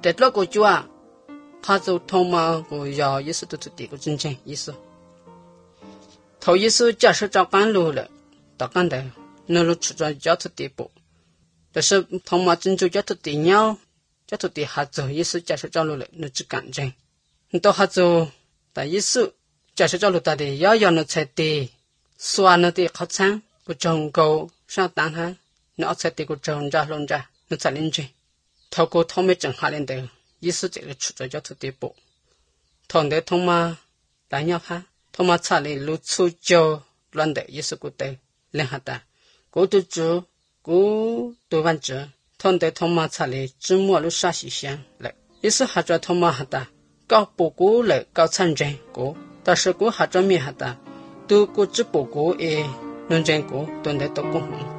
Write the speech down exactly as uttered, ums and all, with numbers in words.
在那个就啊，他就他妈个要意思都是这个真正意思。头意思假设照干路了，到干的，那路出转交头地步，但是他妈真就交头地鸟，交头地下走意思假设照路了，那只干正。到下走，但意思假设照路大的要要那才的，算那的好惨，不中高上单哈，那才的个中着龙着，那才领证。透过他们正下来的，意思这个出转交头地步，同的他妈来鸟哈。他妈查理路出就乱的意思古的，连下的，古都住，古都完住，同的他妈查理只摸路啥西乡来，意思还做他妈下的，搞不古来搞参政古，但是古还做面下的，都古只不古诶，论政古，懂得都公。